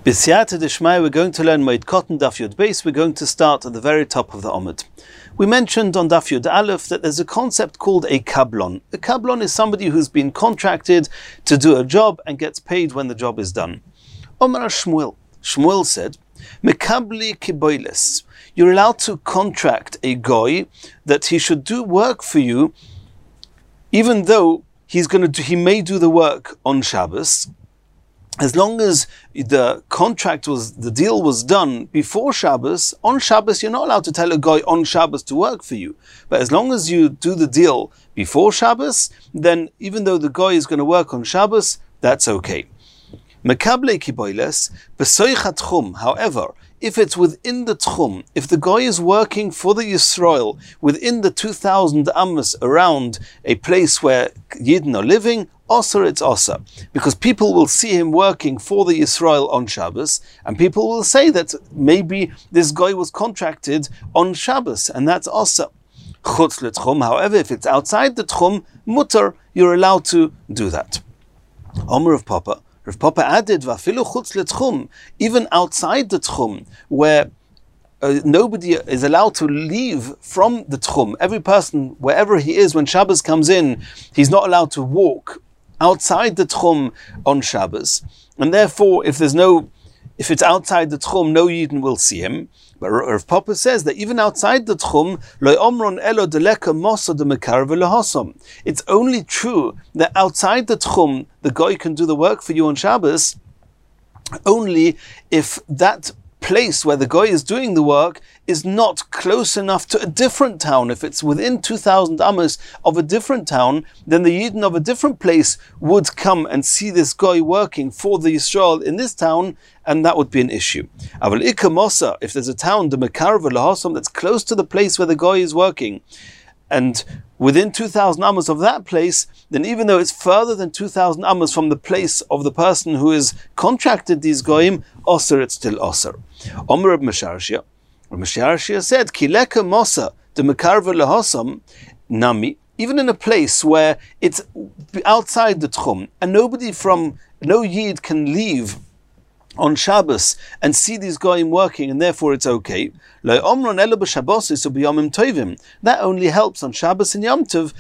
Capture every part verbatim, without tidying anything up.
B'siyata d'shmaya, we're going to learn Moed Katan Daf Yud Beis. We're going to start at the very top of the Omid. We mentioned on Daf Yud Aleph that there's a concept called a kablon. A kablon is somebody who's been contracted to do a job and gets paid when the job is done. Omar Shmuel. Shmuel said, Mekabli kiboiles. You're allowed to contract a goy that he should do work for you, even though he's going to do, he may do the work on Shabbos. As long as the contract was, the deal was done before Shabbos, on Shabbos you're not allowed to tell a guy on Shabbos to work for you. But as long as you do the deal before Shabbos, then even though the guy is going to work on Shabbos, that's okay. Mekable kiboiles, besoichat tchum. However, if it's within the tchum, if the guy is working for the Yisrael within the two thousand amos around a place where Yidden are living, Osir, it's Osir. Because people will see him working for the Yisrael on Shabbos, and people will say that maybe this guy was contracted on Shabbos, and that's Osir. Chutz l'tchum, however, if it's outside the tchum, mutter, you're allowed to do that. Omer of Papa. Rav Papa added, Vafilu chutz l'tchum, even outside the tchum, where Uh, nobody is allowed to leave from the tchum. Every person, wherever he is, when Shabbos comes in, he's not allowed to walk outside the tchum on Shabbos. And therefore, if there's no, if it's outside the tchum, no Yidden will see him. But Rav Papa says that even outside the tchum, lo omron elo deleka mosa de mekar v'lehosom. It's only true that outside the tchum, the guy can do the work for you on Shabbos, only if that place where the guy is doing the work is not close enough to a different town. If it's within two thousand amos of a different town, then the Yidden of a different place would come and see this guy working for the Yisrael in this town, and that would be an issue. Aval Ika Mosa, if there's a town, the Mekar v'lehosom, that's close to the place where the guy is working, and within two thousand amos of that place, then even though it's further than two thousand amos from the place of the person who has contracted these goyim, Osir, it's still Osir. Omer Reb Mesharshia. Reb Mesharshia said, Kileka Mosa de Mekar v'lehosom Nami, even in a place where it's outside the Tchum, and nobody from, no Yid can leave on Shabbos and see these goyim working, and therefore it's okay. That only helps on Shabbos and Yom Tov.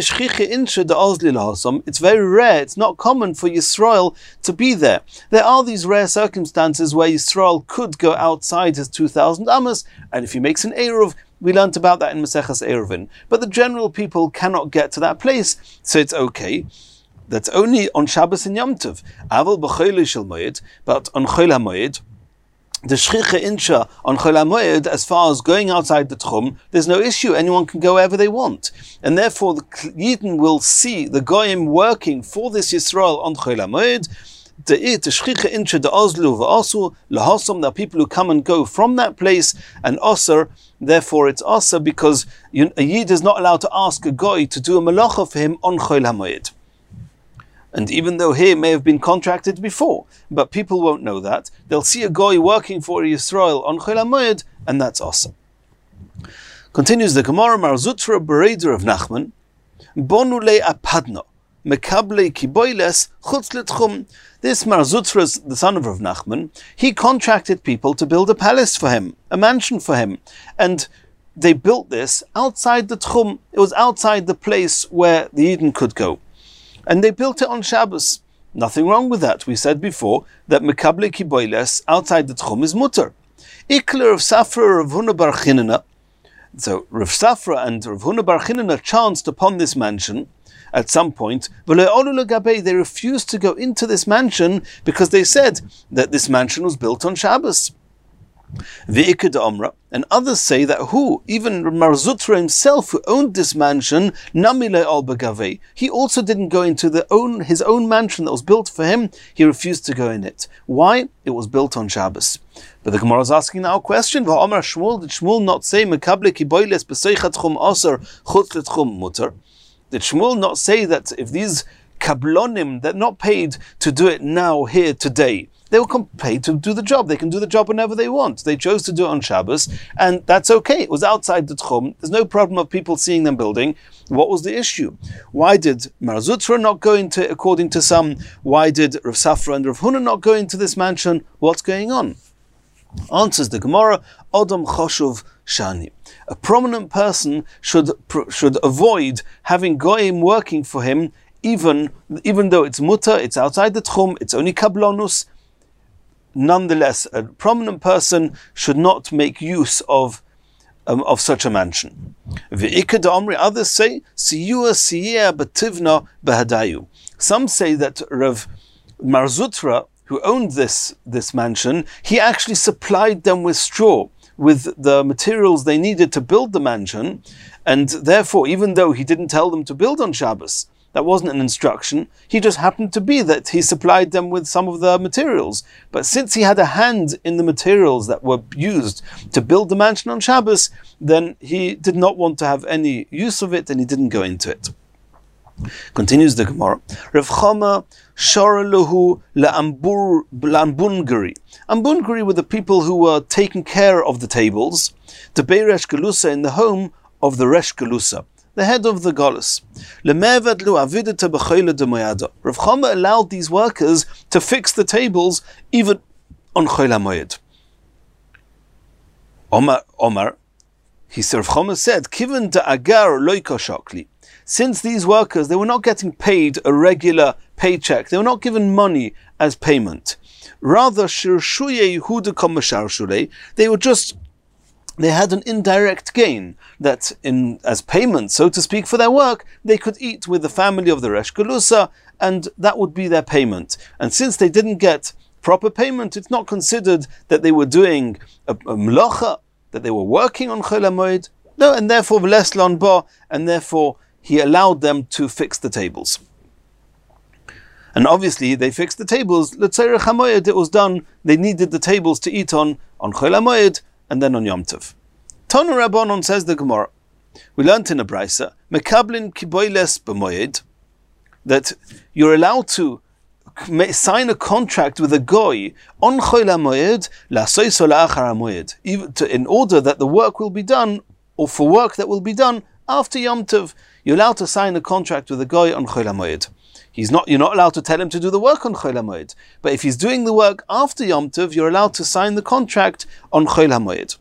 It's very rare, it's not common for Yisrael to be there. There are these rare circumstances where Yisrael could go outside his two thousand amos, and if he makes an Eruv, we learnt about that in Maseches Eruvin. But the general people cannot get to that place, so it's okay. That's only on Shabbos and Yom Tov. Aval b'choyle shel moed, but on Chol HaMoed, the shchicha insha on Chol HaMoed, as far as going outside the tchum, there's no issue. Anyone can go wherever they want, and therefore the Yidden will see the goyim working for this Yisrael on Chol HaMoed. The shchicha insha the ozlu v'asu lahosom. There are people who come and go from that place, and osir. Therefore, it's osir because a Yid is not allowed to ask a goy to do a malacha for him on Chol HaMoed. And even though he may have been contracted before, but people won't know that. They'll see a guy working for Yisrael on Chol HaMoed, and that's awesome. Continues the Gemara, Mar Zutra Bereder of Nachman, Bonule apadno, Mekable kiboiles chutz l'tchum. This Mar Zutra, the son of Rav Nachman, he contracted people to build a palace for him, a mansion for him, and they built this outside the tchum. It was outside the place where the Yidden could go. And they built it on Shabbos. Nothing wrong with that. We said before that Mekable kiboiles outside the tchum is mutter. Ikler of Safra Rav Huna bar Chinana. So Rav Safra and Rav Huna bar Chinana chanced upon this mansion at some point. They refused to go into this mansion because they said that this mansion was built on Shabbos. And others say that who, even Mar Zutra himself, who owned this mansion, he also didn't go into the own his own mansion that was built for him. He refused to go in it. Why? It was built on Shabbos. But the Gemara is asking now a question. Did Shmuel not say Did Shmuel not say that if these kablonim, they're not paid to do it now, here, today, they were paid to do the job. They can do the job whenever they want. They chose to do it on Shabbos, and that's okay. It was outside the Tchum. There's no problem of people seeing them building. What was the issue? Why did Mar Zutra not go into, according to some? Why did Rav Safra and Rav Huna not go into this mansion? What's going on? Answers the Gemara, Odom Choshuv Shani. A prominent person should should avoid having goyim working for him, even even though it's mutter, it's outside the tchum, it's only kablonus. Nonetheless, a prominent person should not make use of um, of such a mansion. V'ikad Omri, others say, Siyua siyeh bativna behadayu. Some say that Rav Mar Zutra, who owned this, this mansion, he actually supplied them with straw, with the materials they needed to build the mansion, and therefore, even though he didn't tell them to build on Shabbos, that wasn't an instruction, he just happened to be that he supplied them with some of the materials. But since he had a hand in the materials that were used to build the mansion on Shabbos, then he did not want to have any use of it, and he didn't go into it. Continues the Gemara. Rav Chama Sharaluhu La'ambungari. Ambungari were the people who were taking care of the tables, the Beresh Galusa, in the home of the Resh Galusa, the head of the Galus. Rav Chama allowed these workers to fix the tables even on Chol HaMoed. Omar, Omar, he said, Rav Chama said, Kivan da agar loika shokli. Since these workers, they were not getting paid a regular paycheck, they were not given money as payment. Rather, they were just, they had an indirect gain, that in as payment, so to speak, for their work, they could eat with the family of the Resh Galusa, and that would be their payment. And since they didn't get proper payment, it's not considered that they were doing a, a melacha, that they were working on Chol HaMoed. No, and therefore, v'les lon ba, and therefore, he allowed them to fix the tables. And obviously, they fixed the tables. L'tzorech HaMoed, it was done. They needed the tables to eat on, on Chol HaMoed, and then on Yom Tov. Tonu Rabbanon, says the Gemara. We learned in a Brisa, Mekablin kiboiles b'moed, that you're allowed to sign a contract with a goy on Chol HaMoed, la'soiso la'achar HaMoed, in order that the work will be done, or for work that will be done after Yom Tov. You're allowed to sign a contract with a guy on Chol HaMoed. He's not, you're not allowed to tell him to do the work on Chol HaMoed. But if he's doing the work after Yom Tov, you're allowed to sign the contract on Chol HaMoed.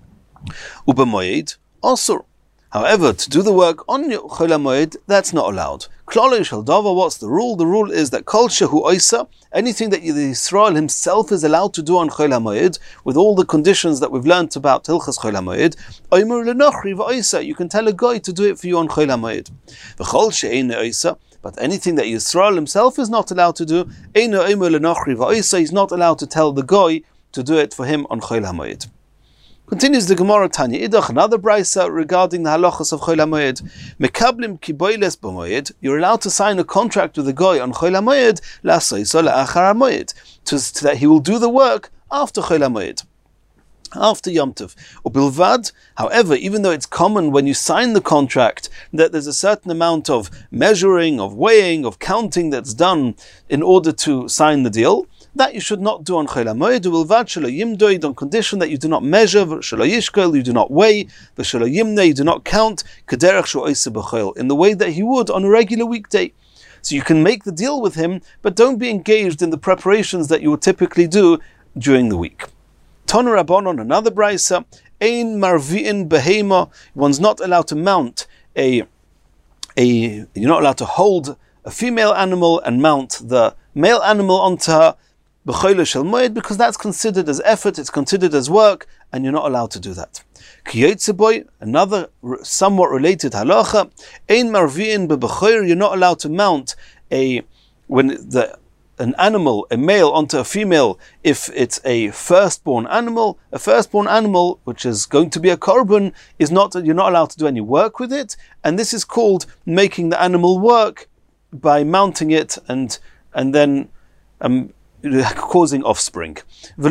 U'b'moed asur. However, to do the work on Chol HaMoed, that's not allowed. Klal shel davar, what's the rule? The rule is that kol shehu oisa, anything that the Yisrael himself is allowed to do on Chol HaMoed, with all the conditions that we've learnt about Hilchas Chol HaMoed, oimer lenochri v'oisa, you can tell a guy to do it for you on Chol HaMoed. V'chol she'ein oisa, but anything that Yisrael himself is not allowed to do, ein oimer lenochri v'oisa, he's not allowed to tell the guy to do it for him on Chol HaMoed. Continues the Gemara Tanya Idach, another brisa regarding the halachas of Chol HaMoed. Mekablim kiboiles b'moed. You're allowed to sign a contract with the guy on Chol HaMoed, la'soiso la'achar HaMoed, to that he will do the work after Chol HaMoed, after Yom Tov. Ubilvad, however, even though it's common when you sign the contract that there's a certain amount of measuring, of weighing, of counting that's done in order to sign the deal, that you should not do on Chol HaMoed. Ubilvad shelo yimdoid, on condition that you do not measure, shelo yishkel, you do not weigh, v'shelo yimne, you do not count, kederech shu oise b'chol, in the way that he would on a regular weekday. So you can make the deal with him, but don't be engaged in the preparations that you would typically do during the week. Tonu Rabbanon, another brisa, ein marvi'in behema, one's not allowed to mount a, a, you're not allowed to hold a female animal and mount the male animal onto her, b'chol shel moed, because that's considered as effort, it's considered as work, and you're not allowed to do that. Kiyotzeboy, another somewhat related halacha, ein marvi'in b'b'chol, you're not allowed to mount a, when the an animal, a male onto a female, if it's a firstborn animal. A firstborn animal, which is going to be a korban, is not, you're not allowed to do any work with it, and this is called making the animal work by mounting it and and then um, causing offspring. And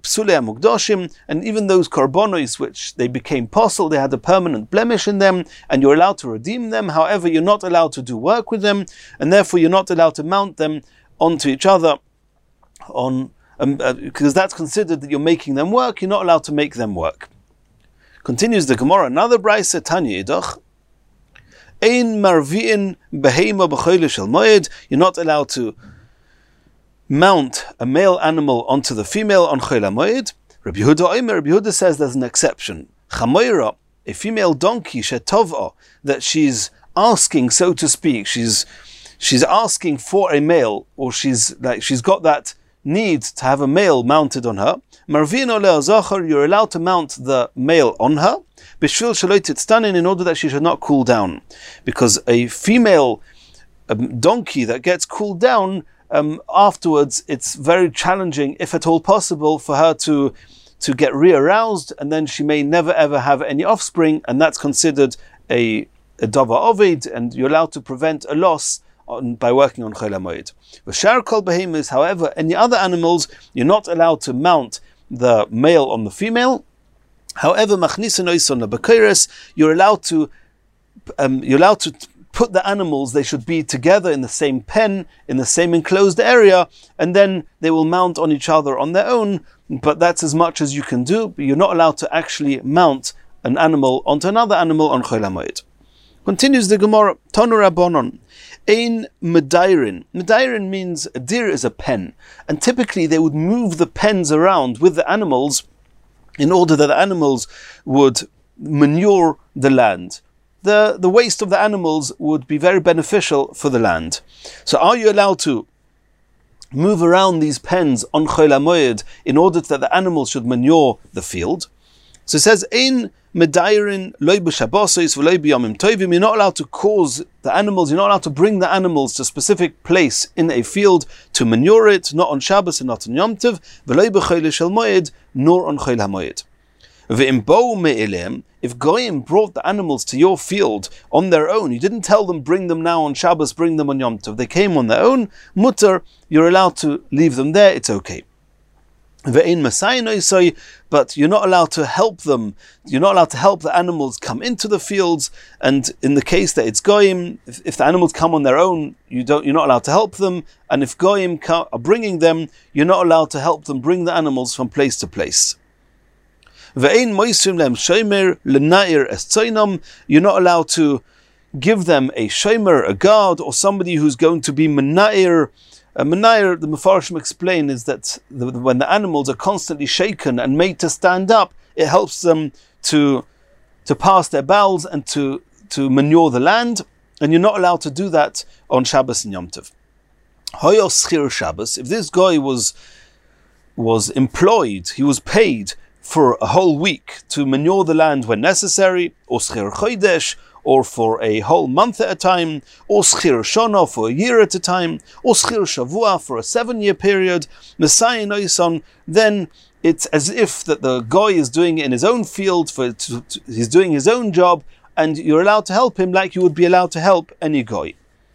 even those korbanos which they became possible, they had a permanent blemish in them, and you're allowed to redeem them. However, you're not allowed to do work with them, and therefore you're not allowed to mount them onto each other on um, uh, because that's considered that you're making them work. You're not allowed to make them work. Continues the Gemara, another brayse, Tanya Idach. Ein marvi'in behema b'choyle shel moed. You're not allowed to mount a male animal onto the female on Chol HaMoed. Rabbi Yehuda Omer, Rabbi Yehuda says there's an exception. Chamoira, a female donkey, shetovah, that she's asking, so to speak, she's she's asking for a male, or she's like she's got that need to have a male mounted on her. Marvin oleh zachar, you're allowed to mount the male on her. Bishvil shaloi titztanin, in order that she should not cool down, because a female um, donkey that gets cooled down, um, afterwards it's very challenging, if at all possible, for her to to get re-aroused, and then she may never ever have any offspring, and that's considered a a davar ovid, and you're allowed to prevent a loss on, by working on Chol HaMoed. V'shar kol behemoths, however, any other animals, you're not allowed to mount the male on the female. However, machnisin oison lebakeiros, you're allowed to um, you're allowed to put the animals, they should be together in the same pen, in the same enclosed area, and then they will mount on each other on their own, but that's as much as you can do. But you're not allowed to actually mount an animal onto another animal on Chol HaMoed. Continues the Gemara, Tanu Rabbanon, Ein medairin. Medairin means a deer is a pen, and typically they would move the pens around with the animals in order that the animals would manure the land. The, the waste of the animals would be very beneficial for the land. So are you allowed to move around these pens on Chol HaMoed in order that the animals should manure the field? So it says, Ein medairin loy b'shabbosos v'loy b'yomim tovim. You're not allowed to cause the animals, you're not allowed to bring the animals to a specific place in a field to manure it, not on Shabbos and not on Yom Tov, v'loy b'choyle shel moed, nor on Chol HaMoed. V'im bo'u me'elem, if Goyim brought the animals to your field on their own, you didn't tell them bring them now on Shabbos, bring them on Yom Tov, they came on their own, mutter, you're allowed to leave them there, it's okay. Ve'ein masayin oisoi, but you're not allowed to help them. You're not allowed to help the animals come into the fields. And in the case that it's goyim, if, if the animals come on their own, you don't. You're not allowed to help them. And if goyim are bringing them, you're not allowed to help them bring the animals from place to place. Ve'ein moisrim lem shomer lenair es tzoinam. You're not allowed to give them a shomer, a guard, or somebody who's going to be menair. A menair, the Mefarshim explain, is that the, when the animals are constantly shaken and made to stand up, it helps them to to pass their bowels and to, to manure the land, and you're not allowed to do that on Shabbos and Yom Tov. Hoyo schir Shabbos, if this guy was was employed, he was paid for a whole week to manure the land when necessary, or schir chodesh, or for a whole month at a time, or schir shona for a year at a time, or schir shavua for a seven-year period, Messiah Noison, then it's as if that the guy is doing it in his own field, for to, to, he's doing his own job, and you're allowed to help him like you would be allowed to help any guy.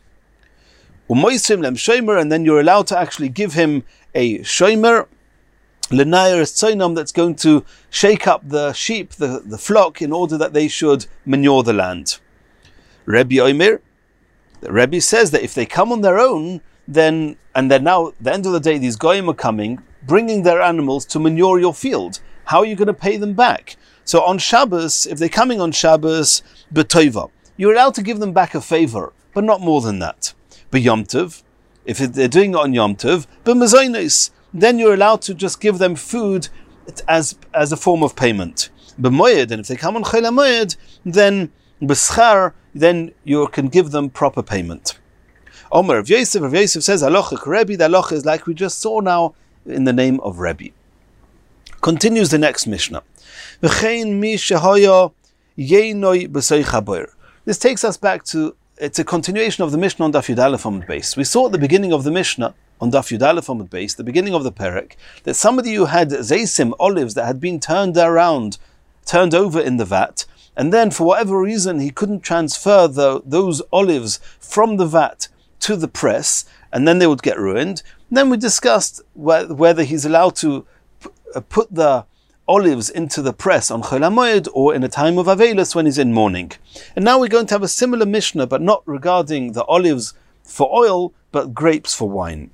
Umoisrim lem shomer, and then you're allowed to actually give him a shomer, L'nair es tzoinam, that's going to shake up the sheep, the, the flock, in order that they should manure the land. Rebbe Omer, the Rebbe says that if they come on their own, then, and then now, at the end of the day, these goyim are coming, bringing their animals to manure your field. How are you going to pay them back? So on Shabbos, if they're coming on Shabbos, b'toiva, you're allowed to give them back a favor, but not more than that. But Yom Tov, if they're doing it on Yom Tov, b'mezainos, then you're allowed to just give them food as as a form of payment. B'moed, and if they come on Chol HaMoed, then b'schar, then you can give them proper payment. Omer of Yosef, of Yosef says, Halacha Rebbe, the halacha is like we just saw now in the name of Rebbe. Continues the next Mishnah. V'chein mi shehoya yeinoi b'soich haboir. This takes us back to, it's a continuation of the Mishnah on Daf Yud Aleph Amud Beis. We saw at the beginning of the Mishnah, on Daf Yud Aleph Amud Beis, the beginning of the Perek, that somebody who had zeisim, olives, that had been turned around, turned over in the vat, and then for whatever reason he couldn't transfer the, those olives from the vat to the press, and then they would get ruined. And then we discussed wh- whether he's allowed to p- uh, put the olives into the press on Chol HaMoed or in a time of Avelis when he's in mourning. And now we're going to have a similar Mishnah, but not regarding the olives for oil, but grapes for wine.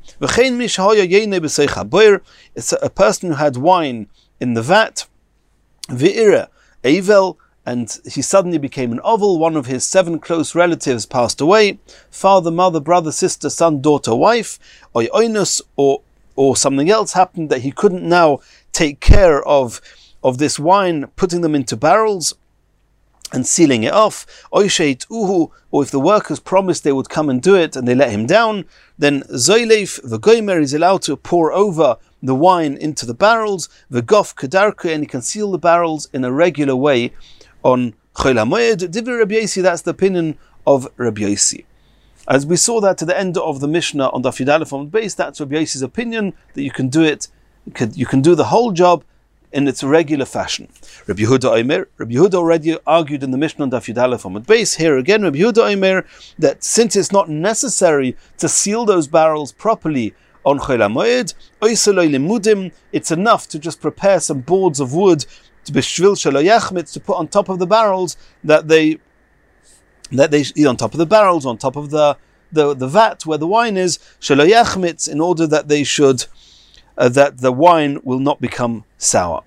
It's a person who had wine in the vat, Ve'ira, Avel, and he suddenly became an oval. One of his seven close relatives passed away, father, mother, brother, sister, son, daughter, wife, or oinus, or or something else happened that he couldn't now take care of, of this wine, putting them into barrels and sealing it off, oisheit uhu, or if the workers promised they would come and do it and they let him down, then zoileif v'goimer is allowed to pour over the wine into the barrels, v'gof kedarke, and he can seal the barrels in a regular way on Chol HaMoed. Divrei Rabbi Yosi, that's the opinion of Rabbi Yosi. As we saw that to the end of the Mishnah on Daf Yud Aleph on base, that's Rabbi Yosi's opinion, that you can do it, you can, you can do the whole job in its regular fashion. Rabbi Yehuda Omer, Rabbi Yehuda already argued in the Mishnah on Daf Yud Aleph on base. Here again, Rabbi Yehuda Omer, that since it's not necessary to seal those barrels properly on Chol HaMoed, oiseloi limudim, it's enough to just prepare some boards of wood to b'shvil shelo yachmitz, to put on top of the barrels, that they that they eat on top of the barrels, on top of the the, the vat where the wine is, shelo yachmitz, in order that they should uh, that the wine will not become sour.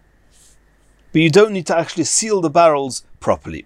But you don't need to actually seal the barrels properly.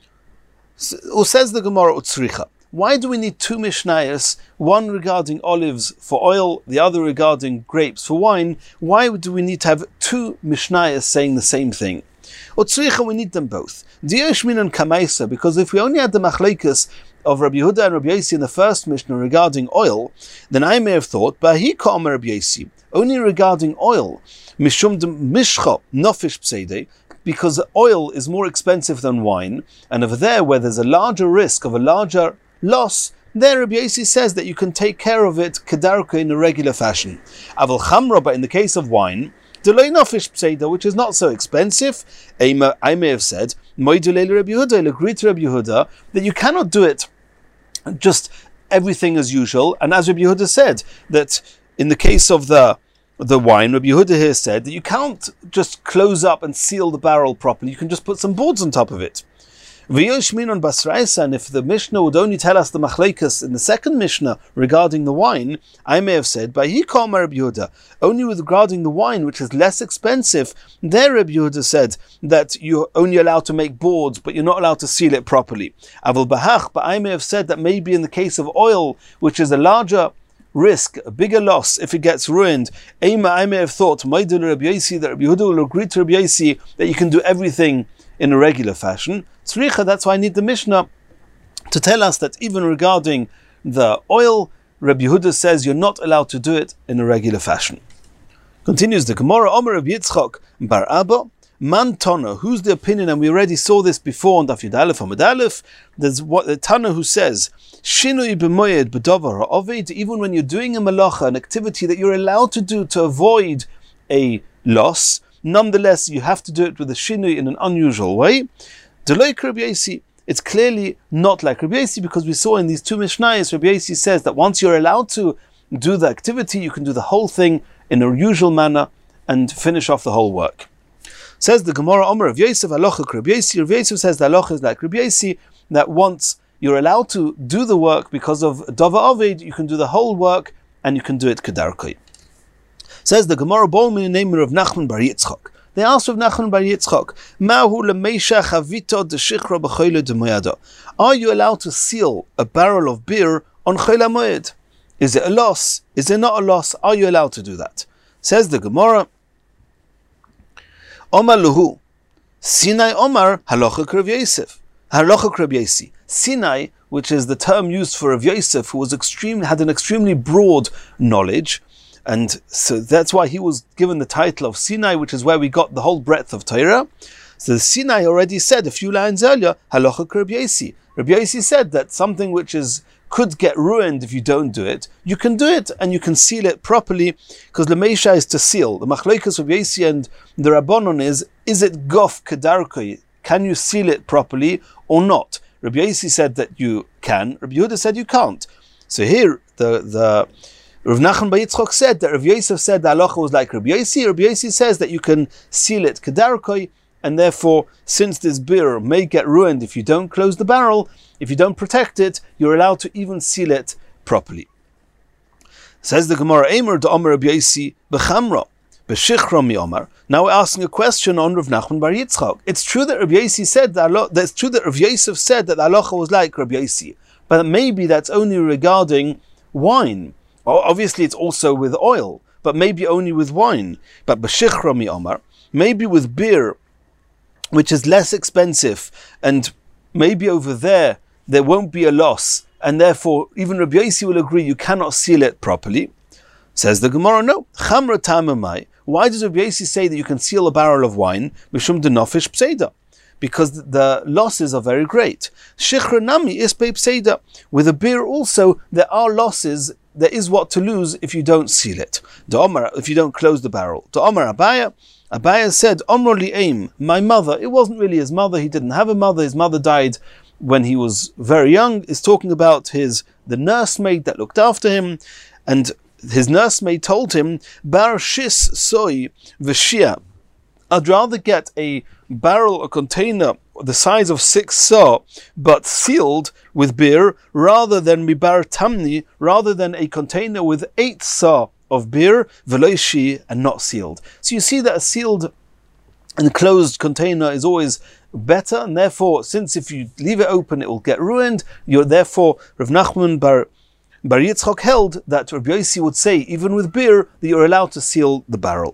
So, or says the Gemara Utzricha, why do we need two Mishnayos, one regarding olives for oil, the other regarding grapes for wine? Why do we need to have two Mishnayos saying the same thing? Utzricha, we need them both. Diyoshmin and Kamaisa, because if we only had the Machlekes of Rabbi Yehuda and Rabbi Yosi in the first Mishnah regarding oil, then I may have thought, Bahi Ka'omer Rabbi Yosi, only regarding oil, Mishum Mishcha Nofish Pseide, because oil is more expensive than wine, and over there where there's a larger risk of a larger loss, there Rabbi Yosi says that you can take care of it kedarka in a regular fashion. Aval Chamra, but in the case of wine, Delay Nofish Pseida, which is not so expensive, I may have said, Moidulei Rabbi Yehuda, I'll agree to Rabbi Yehuda, that you cannot do it just everything as usual. And as Rabbi Yehuda said, that in the case of the the wine, Rabbi Yehuda here said that you can't just close up and seal the barrel properly, you can just put some boards on top of it. V'yoshmin on Basraisa, and if the Mishnah would only tell us the Machlekes in the second Mishnah regarding the wine, I may have said, by he called Rabbi Yehuda, only with regarding the wine, which is less expensive, there Rabbi Yehuda said that you're only allowed to make boards, but you're not allowed to seal it properly. Avol Bahach, but I may have said that maybe in the case of oil, which is a larger risk, a bigger loss if it gets ruined, Eima, I may have thought, Maidul Rabbi Yosi, that Rabbi Yehuda will agree to Rabbi Yosi that you can do everything in a regular fashion. Tzricha, that's why I need the Mishnah to tell us that even regarding the oil, Rabbi Yehuda says you're not allowed to do it in a regular fashion. Continues the Gemara, Omer Rabbi Yitzchak Bar Abba, Man Tana, who's the opinion, and we already saw this before on Daf Yud Aleph Amud Aleph, there's what the Tana who says, Shinui b'moyed b'davar ha'ovid, even when you're doing a malacha, an activity that you're allowed to do to avoid a loss, nonetheless you have to do it with a shinui in an unusual way. Deloik Rabbi Yosi, it's clearly not like Rabbi Yosi, because we saw in these two Mishnayos, Rabbi Yosi says that once you're allowed to do the activity, you can do the whole thing in a usual manner and finish off the whole work. Says the Gemara, Omer of Yosef, Halacha Rabbi Yosi. Rabbi Yosef says the halacha is like Rabbi Yosi, that once you're allowed to do the work because of Dava Ovid, you can do the whole work and you can do it kedarkei. Says the Gemara, Bolmi name of Nachman Bar Yitzchak. They asked of Nachman Bar Yitzchak, Mahu lemeisha chavita deshichra b'choyle demoyada. Are you allowed to seal a barrel of beer on Chol HaMoed? Is it a loss? Is it not a loss? Are you allowed to do that? Says the Gemara, Omar luhu, Sinai Omar halacha Rav Yosef, halacha Rav Yosi. Sinai, which is the term used for Rav Yosef, who was extreme, had an extremely broad knowledge, and so that's why he was given the title of Sinai, which is where we got the whole breadth of Torah. So the Sinai already said a few lines earlier, halacha Rav Yosi. Rav Yosi said that something which is could get ruined if you don't do it, you can do it and you can seal it properly, because Lemeisha is to seal. The Machlekes of Yosi and the Rabbanon is, is it gof kedarkei? Can you seal it properly or not? Rabbi Yosi said that you can, Rabbi Yehuda said you can't. So here, the the Rav Nachman Bar Yitzchak said that Rav Yosef said the halacha was like Rabbi Yosi. Rabbi Yosi says that you can seal it kedarkei, and therefore, since this beer may get ruined if you don't close the barrel, if you don't protect it, you're allowed to even seal it properly. Says the Gemara, Eimer de Omer Rabbi Yosi b'chamra b'shichra mi Omer. Now we're asking a question on Rav Nachman bar Yitzchak. It's true that Rabbi Yosi said that. It's true that Rav Yosef said that the halacha was like Rabbi Yosi, but maybe that's only regarding wine. Well, obviously, it's also with oil, but maybe only with wine. But b'shichra mi Omer, maybe with beer, which is less expensive, and maybe over there there won't be a loss. And therefore, even Rabbi Yosi will agree you cannot seal it properly. Says the Gemara, no. Chamra tamamai. Why does Rabbi Yosi say that you can seal a barrel of wine? Mishum denofish pseida. Because the losses are very great. Shichra nami ispe pseida. With a beer also, there are losses. There is what to lose if you don't seal it. The Omar, if you don't close the barrel. The Omar Abaya. Abaya said, Omro li aim. My mother. It wasn't really his mother. He didn't have a mother. His mother died when he was very young. Is talking about his the nursemaid that looked after him, and his nursemaid told him, Bar shis soy v'shia. I'd rather get a barrel, a container the size of six saw, but sealed with beer, rather than mibar tamni, rather than a container with eight saw of beer, veloishi, and not sealed. So you see that a sealed and closed container is always better, and therefore, since if you leave it open, it will get ruined. You're therefore Rav Nachman bar Bar Yitzchak held that Rabbi Yosi would say, even with beer, that you're allowed to seal the barrel.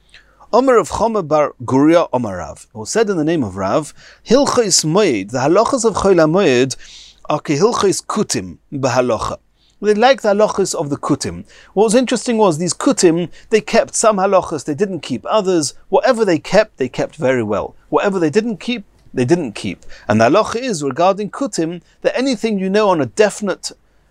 Omer of Choma bar Guria Omer Rav, it was said in the name of Rav, Hilchos Moed, the halachas of Chol HaMoed are kehilchos kutim behalacha. They like the halachas of the kutim. What was interesting was these kutim, they kept some halachas, they didn't keep others. Whatever they kept, they kept very well. Whatever they didn't keep, they didn't keep. And the halacha is regarding kutim that anything you know on a definite,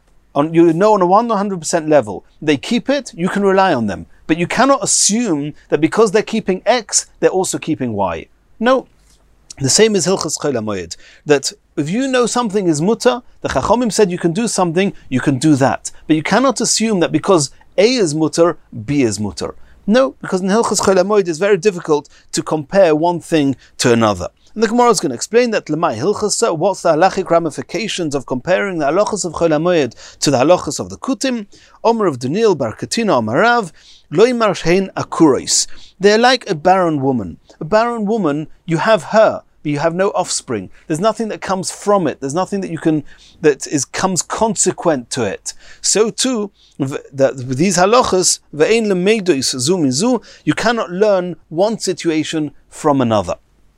on you know on a one hundred percent level, they keep it, you can rely on them. But you cannot assume that because they're keeping X, they're also keeping Y. No. The same as Hilchas Chol HaMoed, that if you know something is mutter, the Chachomim said you can do something, you can do that. But you cannot assume that because A is mutter, B is mutter. No, because in Hilchas Chol HaMoed it's very difficult to compare one thing to another. And the Gemara is going to explain that Lemay Hilchasa, what's the halachic ramifications of comparing the halachas of Chol HaMoed to the halachas of the Kutim. Omer of Daniel bar Katina Omer Rav, Loimar shein akuros. They're like a barren woman. A barren woman, you have her, but you have no offspring. There's nothing that comes from it. There's nothing that you can, that is comes consequent to it. So too, that with these halachas, ve'ein lemeidos zu mizu, you cannot learn one situation from another.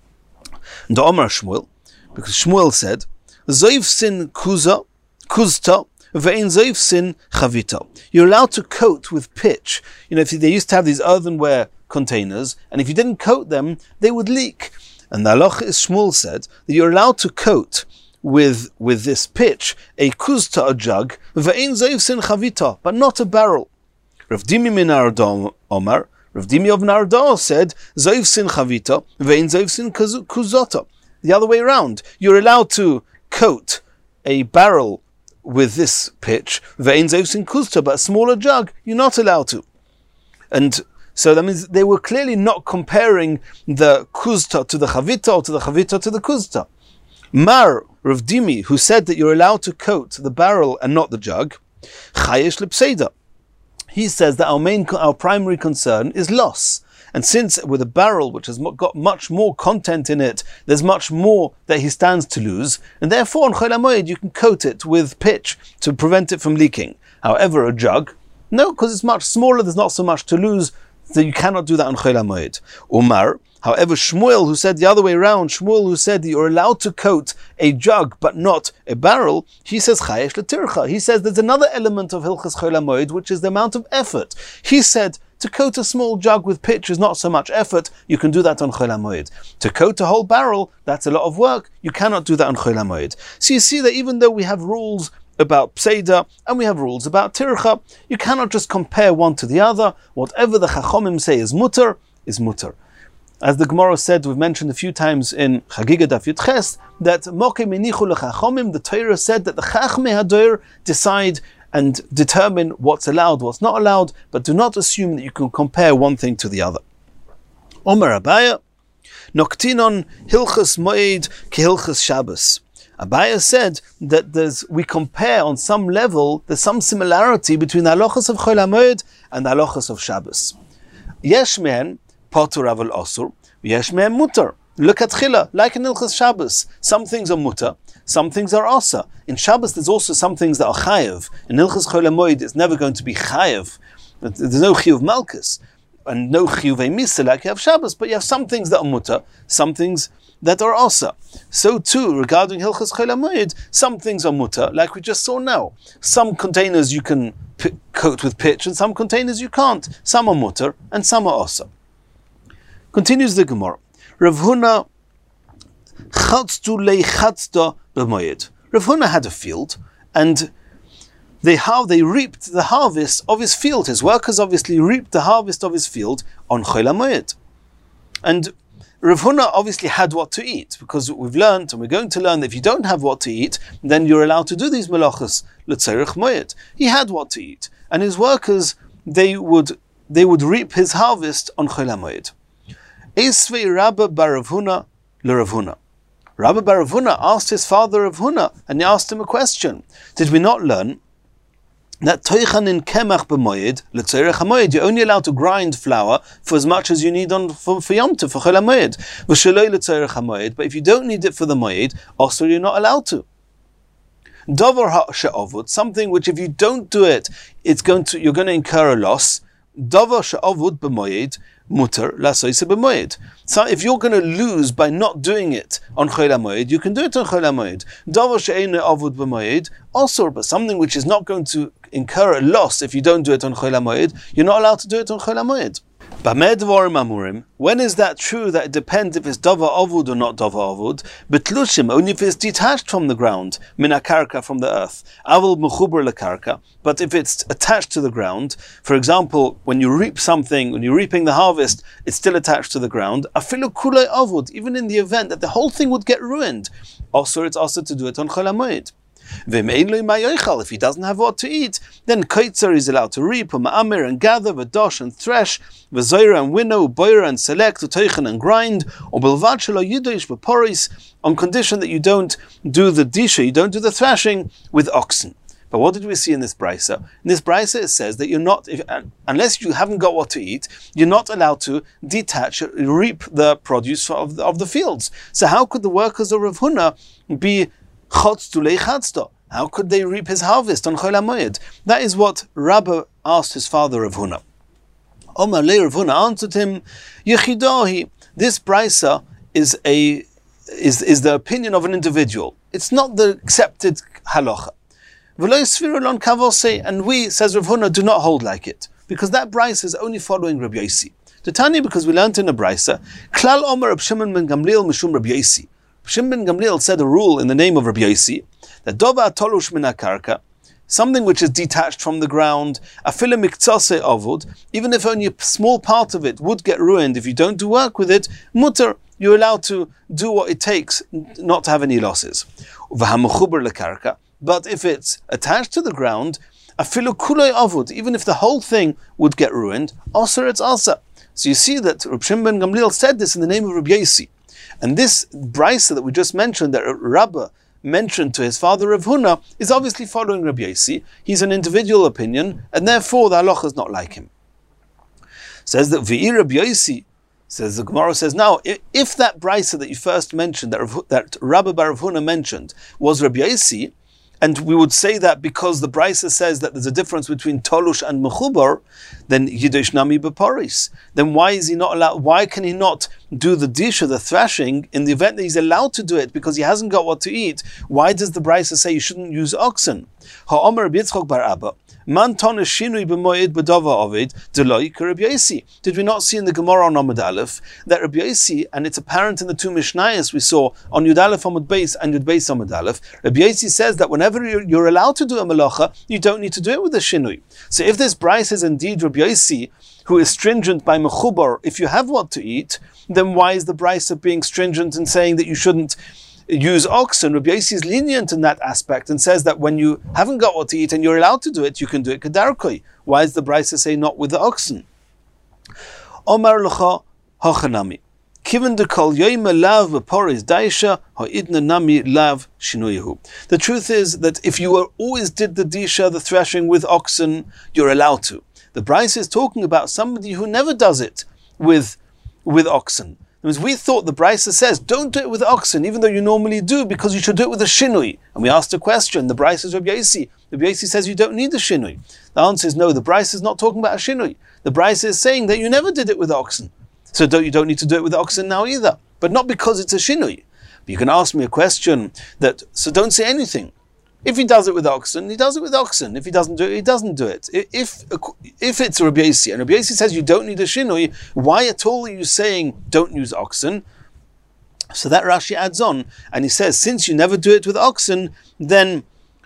And Omar Shmuel, because Shmuel said, Zoiv sin kuza, kuzta, ve'ein zoiv sin chavita. You're allowed to coat with pitch. You know, if they used to have these earthenware containers, and if you didn't coat them, they would leak. And the halacha is, Shmuel said, that you're allowed to coat with with this pitch a kuzta, a jug, ve'ein zoiv sin chavita, but not a barrel. Rav Dimi min Ardon Omar, Rav Dimi of Nardo said, Zoiv sin chavita, ve'in zoiv sin kuzota. The other way around. You're allowed to coat a barrel with this pitch, ve'in zoiv sin kuzota, but a smaller jug, you're not allowed to. And so that means they were clearly not comparing the kuzta to the chavita or to the chavita to the kuzta. Mar, Rav Dimi, who said that you're allowed to coat the barrel and not the jug, chayesh l'pseida. He says that our main, our primary concern is loss. And since with a barrel which has got much more content in it, there's much more that he stands to lose, and therefore on Chol HaMoed you can coat it with pitch to prevent it from leaking. However, a jug, no, because it's much smaller, there's not so much to lose, so you cannot do that on Chol HaMoed. Umar, however, Shmuel, who said the other way around, Shmuel, who said that you're allowed to coat a jug but not a barrel, he says chayesh l'tircha. He says there's another element of Hilchas Chol HaMoed, which is the amount of effort. He said to coat a small jug with pitch is not so much effort, you can do that on Chol HaMoed. To coat a whole barrel, that's a lot of work, you cannot do that on Chol HaMoed. So you see that even though we have rules about Pseida, and we have rules about Tircha, you cannot just compare one to the other. Whatever the Chachomim say is mutter, is mutter. As the Gemara said, we've mentioned a few times in Chagiga Daf Yud Ches, that Mokeh Menichu LeChachomim, the Torah said that the Chachmei Hadoir decide and determine what's allowed, what's not allowed, but do not assume that you can compare one thing to the other. Omer Abaya, Noktinon Hilchas Moed Kehilchas Shabbos. Abaye said that there's, we compare on some level, there's some similarity between the halachas of Chol HaMoed and the halachas of Shabbos. Yesh men potur aval osur, yesh men mutar. Look at Chila, like in Hilchos Shabbos. Some things are mutar, some things are asa. In Shabbos there's also some things that are chayev. In Hilchos Chol HaMoed it's never going to be chayev. There's no chiyuv malchus and no chiyuv misa like you have Shabbos, but you have some things that are mutar, some things that are asa. So too, regarding Hilchos Chol HaMoed, some things are mutar, like we just saw now. Some containers you can p- coat with pitch, and some containers you can't. Some are mutar, and some are asa. Continues the Gemara. Rav Huna chatztu leichatzta b'moed. Rav Huna had a field, and they how they reaped the harvest of his field. His workers obviously reaped the harvest of his field on Chol HaMoed. And Rav Huna obviously had what to eat, because we've learned, and we're going to learn, that if you don't have what to eat, then you're allowed to do these melachos l'tzorech moed. He had what to eat, and his workers, they would they would reap his harvest on Chol HaMoed. Esvei Rabba bar Rav Huna l'Rav Huna. Rabba bar Rav Huna asked his father Rav Huna, and he asked him a question. Did we not learn that toichan in kemach b'moed l'tzorech hamoed, you're only allowed to grind flour for as much as you need on for, for Yom Tov, for Chol HaMoed, v'sheloi l'tzorech hamoed, but if you don't need it for the moed, also you're not allowed to. Davar ha'she'ovud, something which if you don't do it, it's going to you're going to incur a loss. Davar she'ovud b'moed mutar la'soise b'moed. So if you're going to lose by not doing it on Chol HaMoed, you can do it on Chol HaMoed. Davar she'eino avud b'moed, also, but something which is not going to incur a loss if you don't do it on Chol HaMoed, you're not allowed to do it on Chol HaMoed. When is that true that it depends if it's davar avud or not davar avud? Betlushim, only if it's detached from the ground, mina karka, from the earth. Avul mechuber lekarka. But if it's attached to the ground, for example, when you reap something, when you're reaping the harvest, it's still attached to the ground. Afilu kulei avud, even in the event that the whole thing would get ruined. Also, it's also to do it on Chol HaMoed. If he doesn't have what to eat, then Kaitzer is allowed to reap, Ma'amir and gather, V'dosh and thresh, V'zoira and winnow, Boira and select, U'teichen and grind, or Bilvad shelo yidosh b'poris, on condition that you don't do the disha, you don't do the thrashing with oxen. But what did we see in this brisa? In this brisa it says that you're not, if, unless you haven't got what to eat, you're not allowed to detach, reap the produce of the, of the fields. So how could the workers of Rav Huna be chotz tu leichatzta? How could they reap his harvest on Chol HaMoed? That is what Rabba asked his father Rav Huna. Omar le Rav Huna answered him, Yechidahi. This brisa is a is is the opinion of an individual. It's not the accepted halacha. And we, says Rav Huna, do not hold like it, because that brisa is only following Rabbi Yossi. The Tanya, because we learned in a brisa, Klal Omer Reb Shimon ben Gamliel Mishum Rabbi Yossi. Shimon ben Gamliel said a rule in the name of Rabbi Yossi that dova tolush min karka, something which is detached from the ground, afile miktsase avud, even if only a small part of it would get ruined if you don't do work with it, mutter, you're allowed to do what it takes not to have any losses. V'hamechuber lekarka, but if it's attached to the ground, afilu kulei avud, even if the whole thing would get ruined, also it's asa. So you see that Reb Shimon ben Gamliel said this in the name of Rabbi Yossi. And this brisa that we just mentioned, that Rabba mentioned to his father Rav Huna, is obviously following Rabbi Yossi. He's an individual opinion, and therefore the halacha is not like him. Says that V'i Rabbi Yossi, says the Gemara says, now, if, if that brisa that you first mentioned, that, Rav, that Rabba bar Rav Huna mentioned, was Rabbi Yossi, and we would say that because the brisa says that there's a difference between tolush and mechubar, then yidosh nami b'paris. Then why is he not allowed? Why can he not do the disha, the thrashing, in the event that he's allowed to do it because he hasn't got what to eat? Why does the brisa say you shouldn't use oxen? Ha'omer Rabbi Yitzchok bar Abba. Man tonish shinui b'moed b'dava ovid deloi k'Rabbi Yossi. Did we not see in the Gemara on Amud Aleph that Rabbi Yossi, and it's apparent in the two Mishnayos we saw on Yud Aleph Amud Beis and Yud Beis Amud Aleph, Rabbi Yossi says that whenever you're, you're allowed to do a melacha, you don't need to do it with a shinui. So if this brayso is indeed Rabbi Yossi, who is stringent by mechubar, if you have what to eat, then why is the brayso being stringent and saying that you shouldn't use oxen? Rabbi Yossi is lenient in that aspect and says that when you haven't got what to eat and you're allowed to do it, you can do it kedarkoi. Why is the brayso say not with the oxen? Omar l'cha hachanami. Kiven de kol yoyme lav b'poris daisha ha'idna nami lav shinuyehu. The truth is that if you were, always did the disha, the threshing with oxen, you're allowed to. The Braisa is talking about somebody who never does it with, with oxen. Because we thought the Braisa says, don't do it with oxen, even though you normally do, because you should do it with a shinui. And we asked a question, the Braisa is Rabbi Yosi. Rabbi Yosi says you don't need a shinui. The answer is no, the Braisa is not talking about a shinui. The Braisa is saying that you never did it with oxen. So don't, you don't need to do it with oxen now either. But not because it's a shinui. But you can ask me a question that, so don't say anything. If he does it with oxen, he does it with oxen. If he doesn't do it, he doesn't do it. If if it's Rabbi Yosi, and Rabbi Yosi says you don't need a shinui, why at all are you saying don't use oxen? So that Rashi adds on, and he says, since you never do it with oxen, then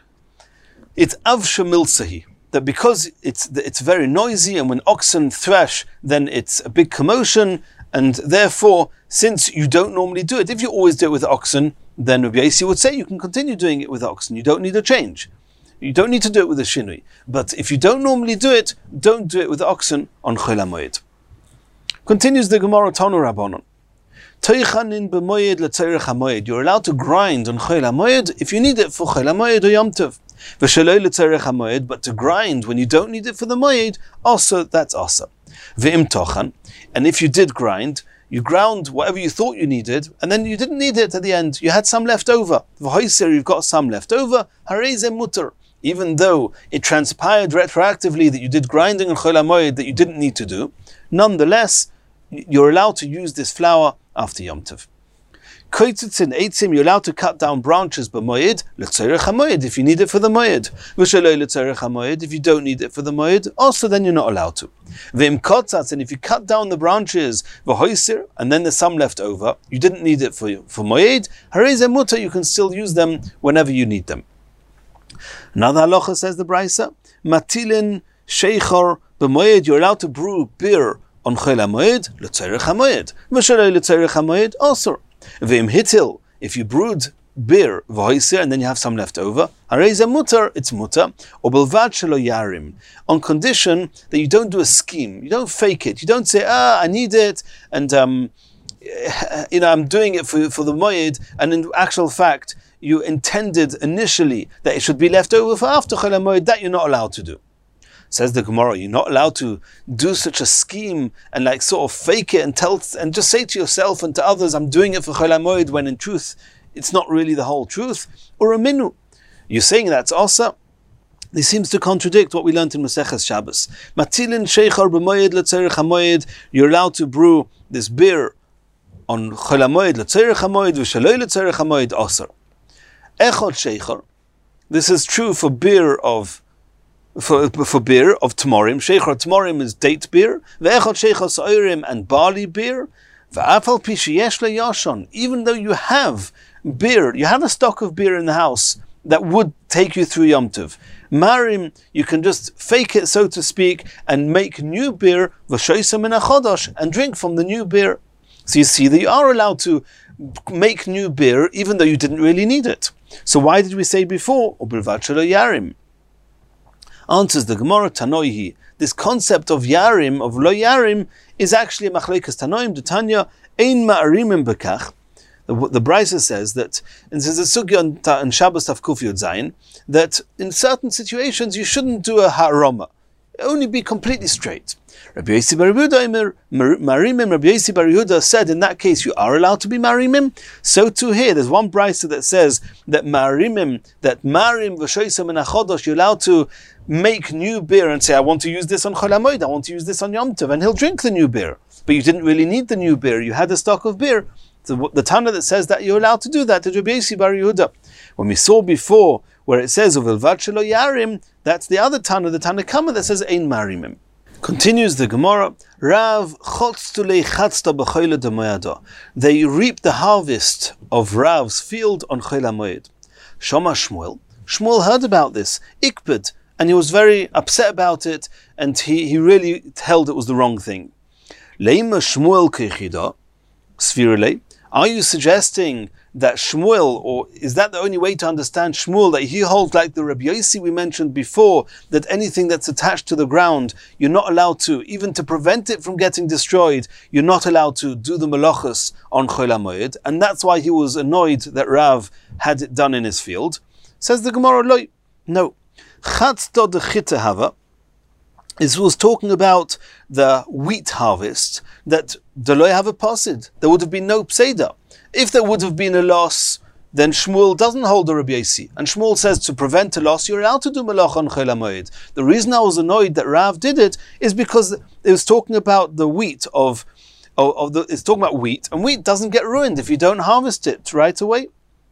it's av shemilsahi. That because it's it's very noisy, and when oxen thresh, then it's a big commotion, and therefore, since you don't normally do it, if you always do it with oxen, then Rabbi Yosi would say you can continue doing it with oxen. You don't need a change. You don't need to do it with a shinui. But if you don't normally do it, don't do it with oxen on Chol HaMoed. Continues the Gemara Tanu Rabbanon. Toichanin b'moed letzorech hamoed. You're allowed to grind on Chol HaMoed if you need it for Chol HaMoed or Yom Tov. V'shaloi letzorech hamoed, but to grind when you don't need it for the moed, also that's also. V'im tochan, and if you did grind, you ground whatever you thought you needed, and then you didn't need it at the end. You had some left over. V'hoiser, you've got some left over. Harei mutter, even though it transpired retroactively that you did grinding on Chol HaMoed that you didn't need to do, nonetheless, you're allowed to use this flour after Yom Tov. Koitzitzin eitzim, you're allowed to cut down branches b'moed letzorech hamoed if you need it for the moed. V'shaloi letzorech hamoed, if you don't need it for the moed, also then you're not allowed to. V'im kotzatz, and if you cut down the branches v'hoisir, and then there's some left over, you didn't need it for for moed. Harei mutter, you can still use them whenever you need them. Another halacha says the Braisa, matilin sheichor b'moed, you're allowed to brew beer on Chol HaMoed letzorech hamoed. V'shaloi letzorech hamoed, also. V'im hitil, if you brewed beer v'hoiser and then you have some left over, harei mutter, it's mutter, or belvad shelo yarim, on condition that you don't do a scheme, you don't fake it, you don't say, ah, I need it, and um, you know, I'm doing it for for the moed, and in actual fact, you intended initially that it should be left over for after Chol HaMoed. That you're not allowed to do. Says the Gemara, you're not allowed to do such a scheme and like sort of fake it and tell and just say to yourself and to others, I'm doing it for Chol HaMoed, when in truth it's not really the whole truth. Or a minu, you're saying that's also. This seems to contradict what we learned in Maseches Shabbos. Matilin sheichar b'moed letzorech hamoed, you're allowed to brew this beer on Chol HaMoed letzorech hamoed v'shaloi letzorech hamoed aser. Echad sheichar, this is true for beer of For, for beer of Tmorim. Sheichar Tmorim is date beer. Ve'echad sheichar Soirim, and barley beer. Ve'afal pi sheyesh le'yashon, even though you have beer, you have a stock of beer in the house that would take you through Yom Tov. Marim, you can just fake it, so to speak, and make new beer, v'shoisa min hachodosh, and drink from the new beer. So you see that you are allowed to make new beer, even though you didn't really need it. So why did we say before, u'bilvad shelo yarim? Answers the Gemara, Tanoihi. This concept of yarim, of lo yarim, is actually a machlekes Tanoim, the Tanya, ein ma'arimim bekach. The, the Braisa says that, and there's a sugya on Shabbos Taf Kuf Yud Zayin, that in certain situations you shouldn't do a haroma, only be completely straight. Rabbi Yosi bar Yehuda, marimim, Rabbi Yosi bar Yehuda said in that case you are allowed to be marimim. So too here, there's one Braisa that says that marimim, that marim v'shoisa min hachodosh, you're allowed to make new beer and say, I want to use this on Chol HaMoed, I want to use this on Yom Tov, and he'll drink the new beer. But you didn't really need the new beer, you had a stock of beer. So the Tana that says that you're allowed to do that is Rabbi Yosi bar Yehuda. When we saw before, where it says, Uvilvad shelo yarim, that's the other Tana, the Tana Kama that says, Ein marimim. Continues the Gemara, Rav chotztu lechatzta b'choyle demoyado. They reaped the harvest of Rav's field on Chol HaMoed. Shoma Shmuel. Shmuel heard about this, ikbed, and he was very upset about it, and he, he really held it was the wrong thing. Leima Shmuel kechida, svirele. Are you suggesting that Shmuel, or is that the only way to understand Shmuel, that he holds like the Rabbi Yossi we mentioned before, that anything that's attached to the ground, you're not allowed to, even to prevent it from getting destroyed, you're not allowed to do the malachas on Chol HaMoed, and that's why he was annoyed that Rav had it done in his field. Says the Gemara, Loi, no. Chatzto de Chita Hava, it was talking about the wheat harvest, that the Loi have a pasid, there would have been no pseda. If there would have been a loss, then Shmuel doesn't hold the Rabbi Yossi. And Shmuel says to prevent a loss, you're allowed to do malach on Chol HaMoed. The reason I was annoyed that Rav did it is because it was talking about the wheat of, of, of the, it's talking about wheat, and wheat doesn't get ruined if you don't harvest it right away.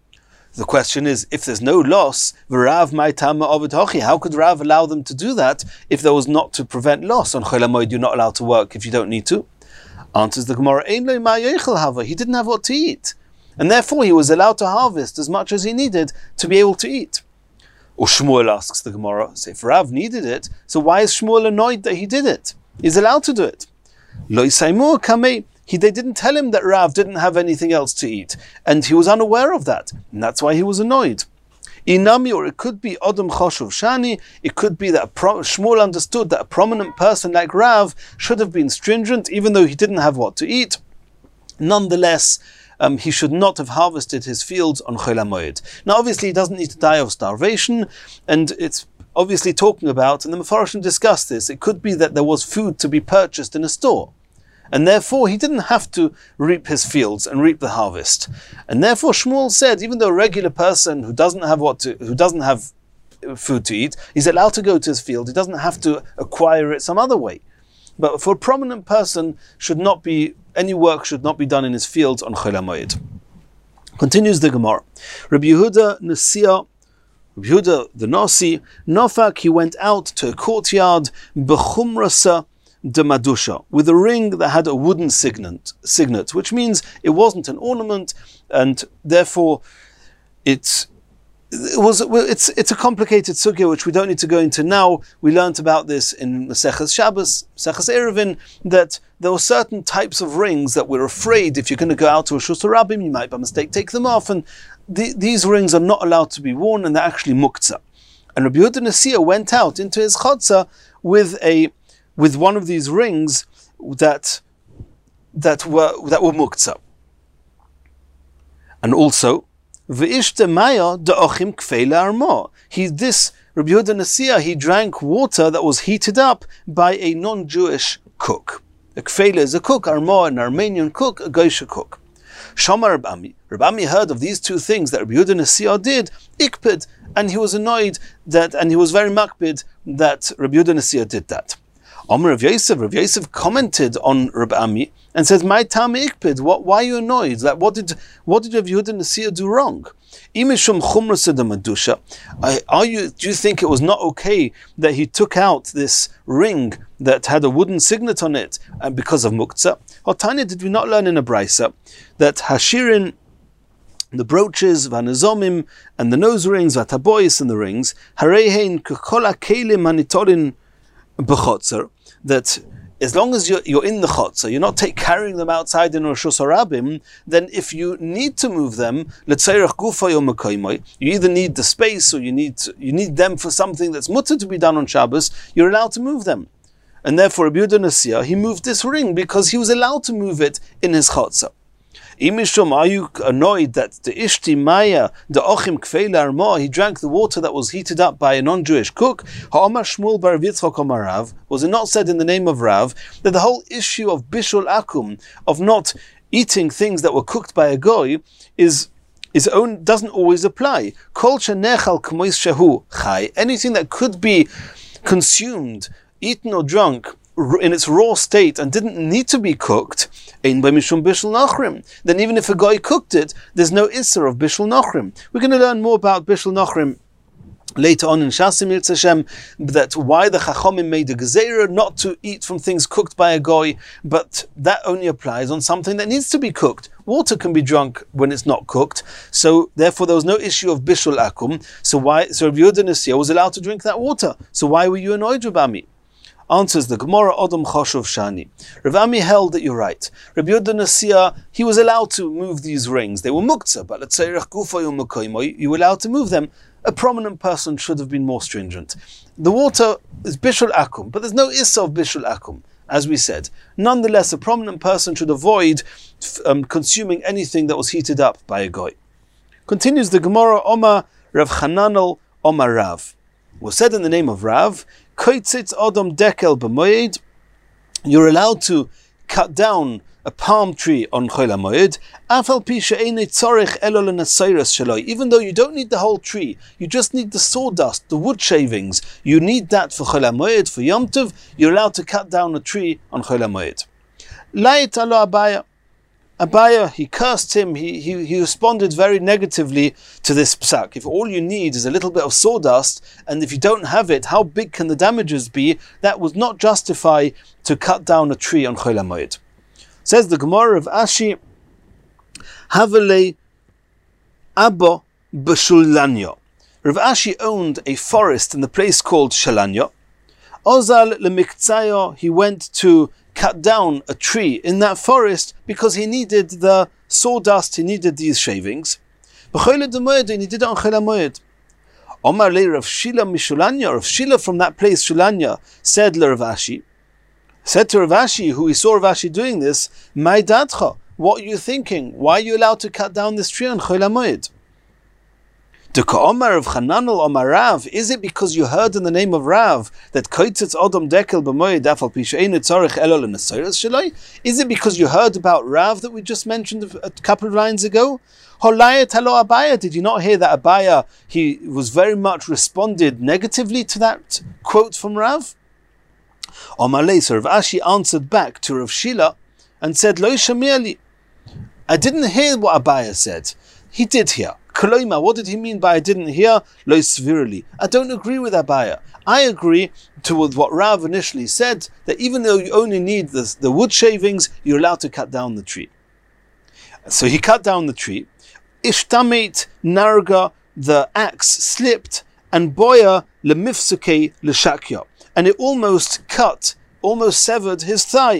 The question is, if there's no loss, Rav Maitama Ovid Hochi, how could Rav allow them to do that if there was not to prevent loss? On Chol HaMoed, you're not allowed to work if you don't need to. Answers the Gemara, Ein lo ma yochel hava. He didn't have what to eat, and therefore he was allowed to harvest as much as he needed to be able to eat. Or Shmuel asks the Gemara, so if Rav needed it, so why is Shmuel annoyed that he did it? He's allowed to do it. Lo yisaimur kamei. He, they didn't tell him that Rav didn't have anything else to eat, and he was unaware of that, and that's why he was annoyed. Inami, or it could be Odom Choshuv Shani, it could be that a pro- Shmuel understood that a prominent person like Rav should have been stringent, even though he didn't have what to eat. Nonetheless, um, he should not have harvested his fields on Chol HaMoed. Now obviously he doesn't need to die of starvation, and it's obviously talking about, and the Mefarshim discussed this, it could be that there was food to be purchased in a store, and therefore he didn't have to reap his fields and reap the harvest. And therefore Shmuel said, even though a regular person who doesn't have what to, who doesn't have food to eat, he's allowed to go to his field. He doesn't have to acquire it some other way. But for a prominent person, should not be any work should not be done in his fields on Chol HaMoed. Continues the Gemara. Rabbi Yehuda Nasiya, Rabbi Yehuda the Nasi, Nofak, he went out to a courtyard, b'chumrasa de madusha, with a ring that had a wooden signet, signet, which means it wasn't an ornament, and therefore it's it was it's it's a complicated sugya which we don't need to go into now. We learnt about this in Maseches Shabbos, Maseches Eruvin, that there were certain types of rings that we're afraid if you're going to go out to a Shus Rabbim, you might by mistake take them off, and the, these rings are not allowed to be worn, and they're actually muktzah. And Rabbi Yehuda Nasiya went out into his chotza with a with one of these rings that that were that were muktzah. And also, v'ishte maya da'ochim kfei la'armo. He this Rabbi Yehuda Nasiya, he drank water that was heated up by a non-Jewish cook. A kfeila is a cook, armo an Armenian cook, a Goysha cook. Shomar Reb Ami. Reb Ami heard of these two things that Rabbi Yehuda Nasiya did, ikpid, and he was annoyed that, and he was very makpid that Rabbi Yehuda Nasiya did that. Omer Rav Yosef, Rav Yosef commented on Reb Ami and says, "My tam ikpid, what? Why are you annoyed? Like, what did what did Rav Yehuda Nasiya do wrong? Imishum chumras de madusha. Are you? Do you think it was not okay that he took out this ring that had a wooden signet on it, and because of muktzah? Hotanya, did we not learn in a brisa that hashirin, the brooches, vanazomim, and the nose rings, vatabois, and the rings, harehein kekol kelim manitorin b'chotzer, that as long as you're, you're in the chotzer, you're not take, carrying them outside in Rosh Hashanah, then if you need to move them, you either need the space or you need to, you need them for something that's mutter to be done on Shabbos, you're allowed to move them. And therefore Rabbi Yehuda Nasiya, he moved this ring because he was allowed to move it in his chotzer. Imishum, are you annoyed that the Ishti Maya, the Ochim Kfei La'armo, he drank the water that was heated up by a non-Jewish cook? Ha'omar Shmuel bar Yitzchak Omar Rav, was it not said in the name of Rav that the whole issue of Bishul Akum, of not eating things that were cooked by a goy, is is own doesn't always apply. Kol shenechal k'mois shehu chai, anything that could be consumed, eaten or drunk in its raw state and didn't need to be cooked, then even if a guy cooked it, there's no isser of bishul nochrim. We're going to learn more about bishul nochrim later on in Shasim Yirtzeh Hashem, that why the Chachomim made a gezerah not to eat from things cooked by a goy, but that only applies on something that needs to be cooked. Water can be drunk when it's not cooked, so therefore there was no issue of bishul akum. So why? So Rabbi Yehuda Nasiya was allowed to drink that water. So why were you annoyed, Rabbi Ami? Answers the Gemara, Odom Choshuv Shani. Rav Ami held that you're right. Rabbi Yehuda Nasiya, he was allowed to move these rings. They were muktzah, but let's say you were allowed to move them. A prominent person should have been more stringent. The water is Bishul Akum, but there's no Issa of Bishul Akum, as we said. Nonetheless, a prominent person should avoid um, consuming anything that was heated up by a goy. Continues the Gemara, Omar Rav Chananel, Omar Rav. Was said in the name of Rav, Koitzitz Odom Dekel B'moed, you're allowed to cut down a palm tree on Chol HaMoed, Afal Pi she'einei tzorich elo l'nesayros sheloi. Even though you don't need the whole tree, you just need the sawdust, the wood shavings. You need that for Chol HaMoed, for Yom Tov. You're allowed to cut down a tree on Chol HaMoed. Lait alo Abaya. Abaya, he cursed him, he, he, he responded very negatively to this psak. If all you need is a little bit of sawdust, and if you don't have it, how big can the damages be? That would not justify to cut down a tree on Chol HaMoed. Says the Gemara of Ashi, Havele Abba B'Shulanya. Rav Ashi owned a forest in the place called Shalanya. Ozal Lemikzayo, he went to cut down a tree in that forest because he needed the sawdust, he needed these shavings. And he did it on Chol HaMoed. Omar le Rav Shila Mishulanya, Rav Shila from that place Shulanya said le Rav Ashi, said to Rav Ashi, who he saw Rav Ashi doing this, "My dadcha, what are you thinking? Why are you allowed to cut down this tree on Chol HaMoed?" Deka Omar of Chananel Omar Rav, is it because you heard in the name of Rav that Koitzitz Odom Dekel B'moed Afal Pi she'einei tzorich elo l'nesayros sheloi? Is it because you heard about Rav that we just mentioned a couple of lines ago? Holayet halo Abaya, did you not hear that Abaya, he was very much responded negatively to that quote from Rav? Omar le, so Rav Ashi answered back to Rav Shila and said, Lo shamirli, I didn't hear what Abaya said. He did hear. Koloima, what did he mean by I didn't hear? Lo svirli. I don't agree with Abaya. I agree to with what Rav initially said, that even though you only need the, the wood shavings, you're allowed to cut down the tree. So he cut down the tree. Ishtameit narga, the axe slipped, and boya lemifsuke leshakya, and it almost cut, almost severed his thigh.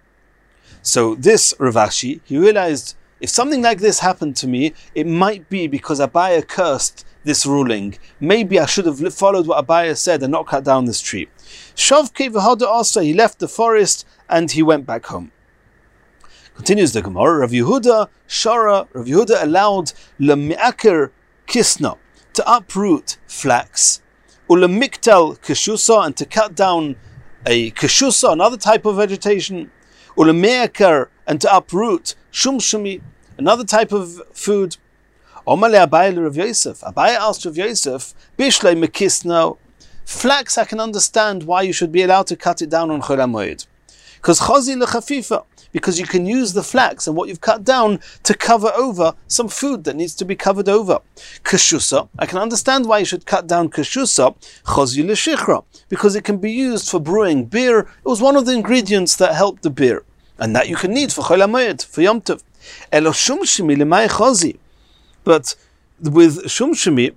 So this Rav Ashi, he realized, if something like this happened to me, it might be because Abaya cursed this ruling. Maybe I should have followed what Abaya said and not cut down this tree. Shavke v'hada asa, he left the forest and he went back home. Continues the Gemara, Rav Yehuda Shara, Rav Yehuda allowed l'mi'aker kisna, to uproot flax, u'lemiktal keshusa, and to cut down a keshusa, another type of vegetation, u'leme'aker, and to uproot shumshumi, another type of food. Omale Abaye Rav Yosef. Abaye asked Rav Yosef, Bishlei mekisna, flax I can understand why you should be allowed to cut it down on Chol HaMoed. Because chazi lechafifa, because you can use the flax and what you've cut down to cover over some food that needs to be covered over. Keshusa, I can understand why you should cut down keshusa, chazi leshichra, because it can be used for brewing beer. It was one of the ingredients that helped the beer. And that you can need for Chol HaMoed, for Yom Tov. Elo shumshimi lemay chazi. But with shumshimi,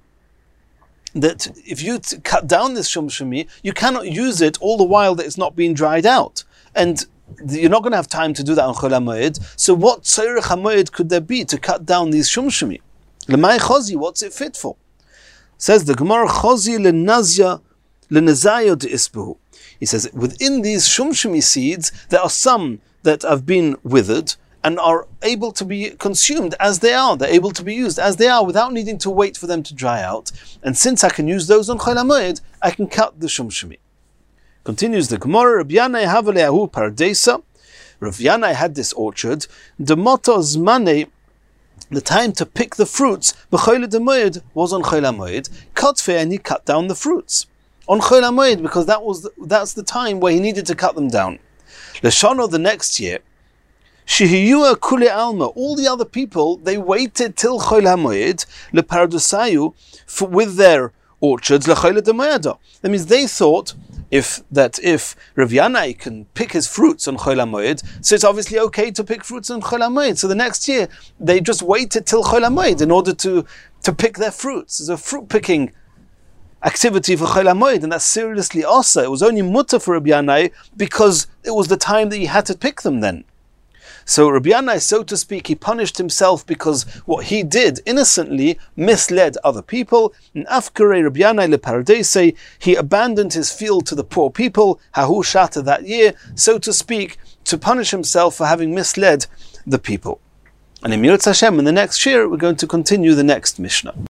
that if you t- cut down this shumshimi, you cannot use it all the while that it's not being dried out. And you're not going to have time to do that on Chol HaMoed. So what tzorech HaMoed could there be to cut down these shumshimi? Lemay chazi, what's it fit for? Says the Gemara, chazi lenazya lenazayo de'isbehu. He says, within these shumshimi seeds, there are some that have been withered and are able to be consumed as they are. They're able to be used as they are without needing to wait for them to dry out. And since I can use those on Chol HaMoed, I can cut the shumshimi. Continues the Gemara, Rav Yanai havaleahu paradesa. Rav Yanai had this orchard. Demoto zmane, the time to pick the fruits, b'chol HaMoed, was on Chol HaMoed. Katfe, and he cut down the fruits on Chol HaMoed, because that was the, that's the time where he needed to cut them down. L'shano, the next year, Shehiyua kule alma, all the other people, they waited till Chol HaMoed, lepardusayu, with their orchards, l'chol HaMoed. That means they thought if that if Rav Yanai can pick his fruits on Chol HaMoed, so it's obviously okay to pick fruits on Chol HaMoed. So the next year, they just waited till Chol HaMoed in order to, to pick their fruits. There's a fruit picking activity for Chol HaMoed, and that's seriously asa. It was only mutter for Rabbi Yanai because it was the time that he had to pick them then. So Rabbi Yanai, so to speak, he punished himself because what he did innocently misled other people. In Afkarei Rabbi Yanai leParadesei, he abandoned his field to the poor people, Hahu Shata, that year, so to speak, to punish himself for having misled the people. And in Mirz Hashem, in the next year, we're going to continue the next Mishnah.